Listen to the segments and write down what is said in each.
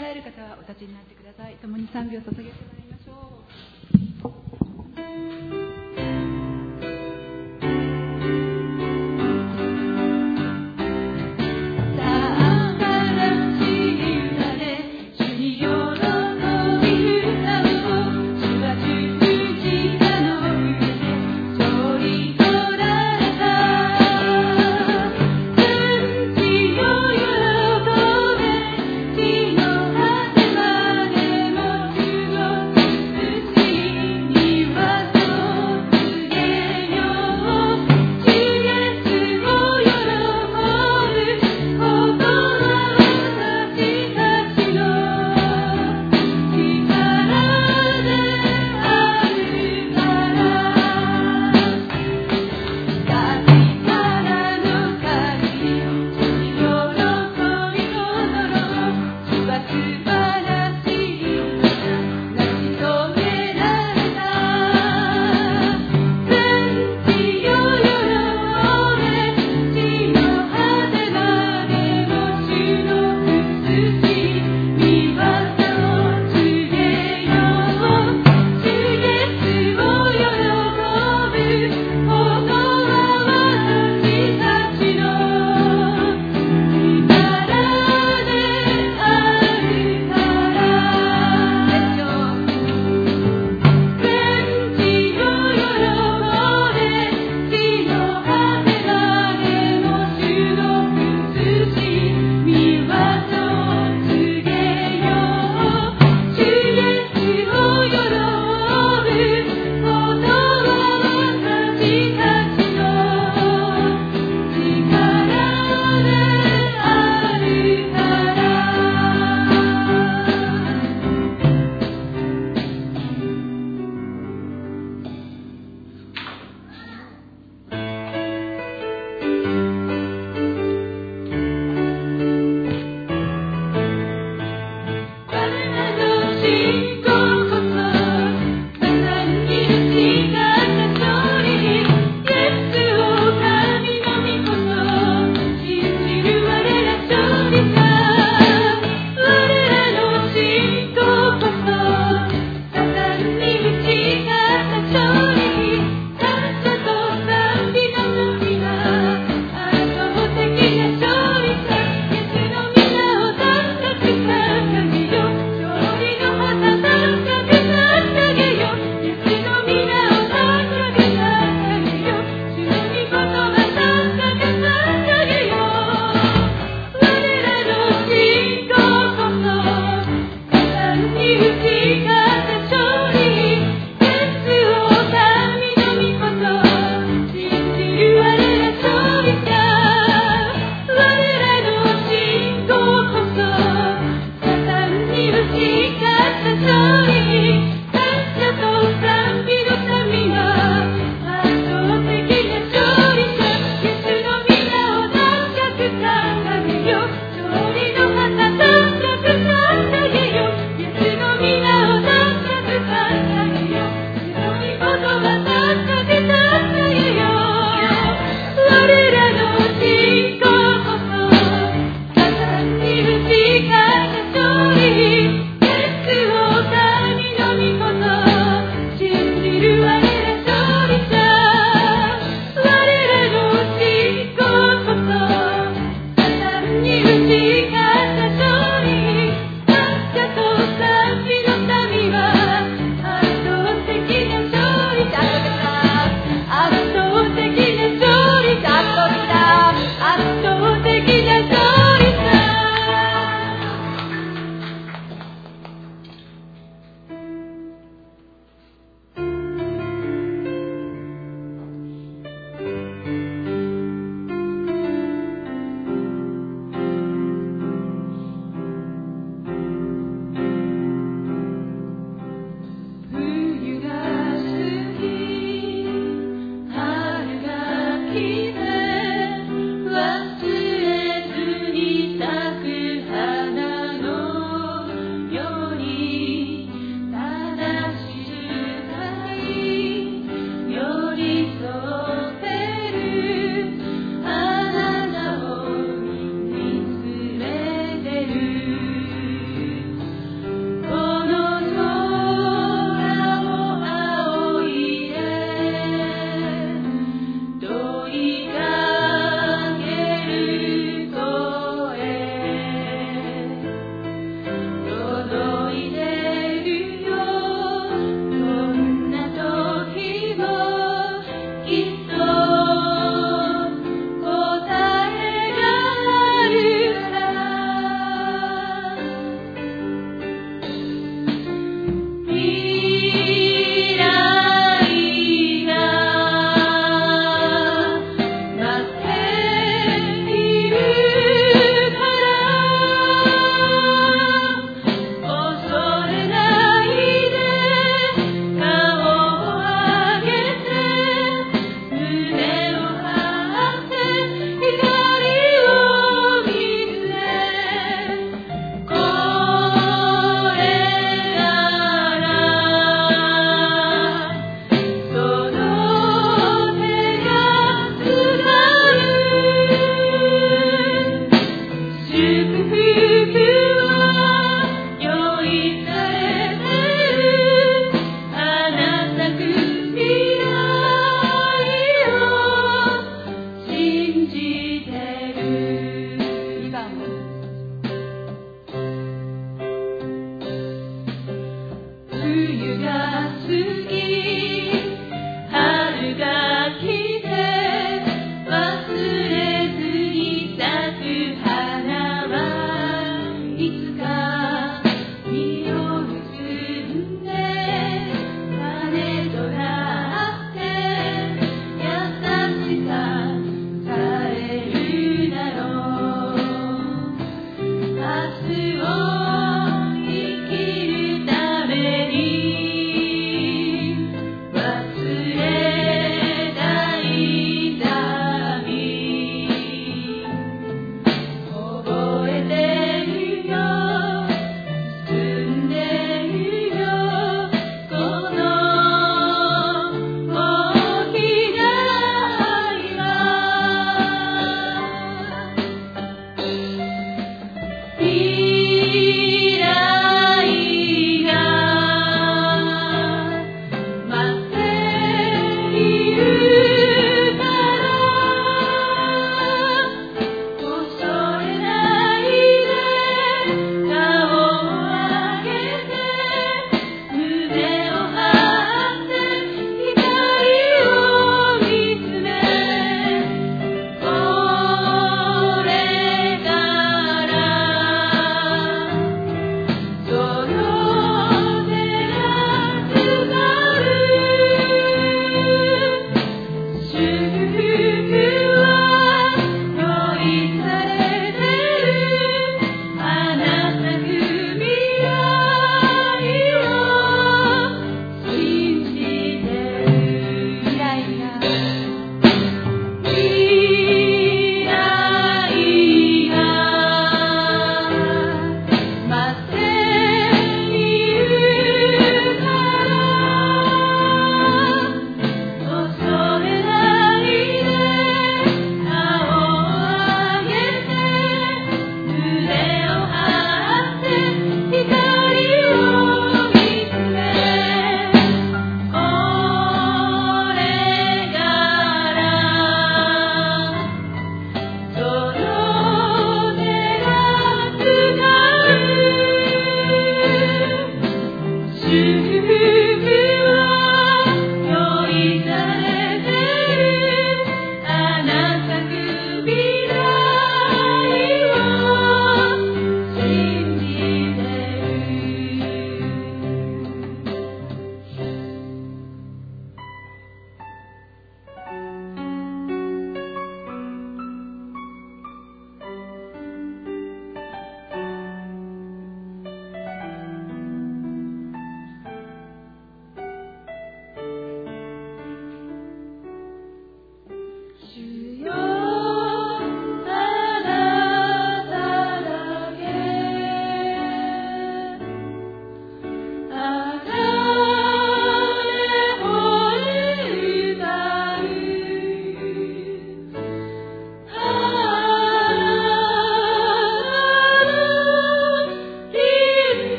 られる方はお立ちになってください。共に賛美を捧げてまいりましょう。 「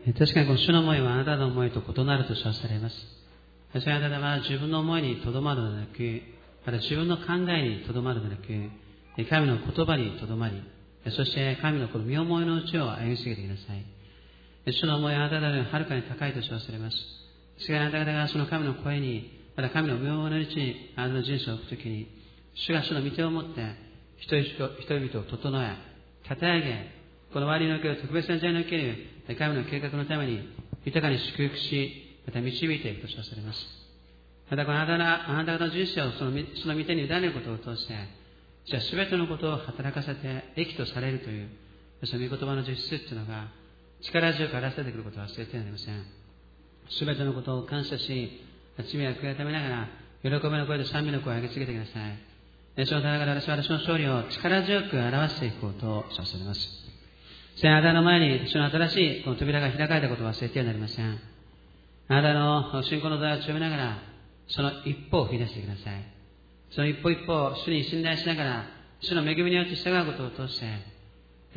確かにこの主の思いはあなたの思いと異なると称されます。そしてあなたは自分の思いにとどまるのでなく、また自分の考えにとどまるのでなく、神の言葉にとどまり、そして神のこの身思いのうちを歩み続けてください。主の思いはあなた方よりはるかに高いと称されます。しかしあなた方がその神の声に、また神の身思いのうちにあなたの人生を置くときに、主が主の御手を持って人々を整え、立て上げ、この周りにおける特別な時代における神の計画のために豊かに祝福し、また導いていくと称されます。またこのあなた方の人生をその御手に委ねることを通して、じゃあ全てのことを働かせて益とされるという、その御言葉の実質というのが力強く表されてくることは忘れてはなりません。全てのことを感謝し、罪は悔い改めながら、喜びの声と賛美の声を上げ続けてください。そのためから私は私の勝利を力強く表していくことを称されます。そしてあなたの前に主の新しいこの扉が開かれたことを忘れてはなりません。あなたの信仰の道を強めながら、その一歩を踏み出してください。その一歩一歩を主に信頼しながら、主の恵みによって従うことを通して、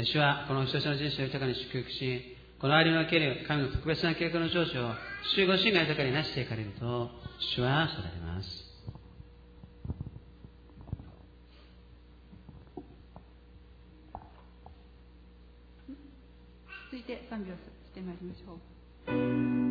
主はこの一つの人生を豊かに祝福し、この周りにおける神の特別な計画の成就を主ご自身が豊かになしていかれると、主は知られます。 続いて賛美をしてまいりましょう。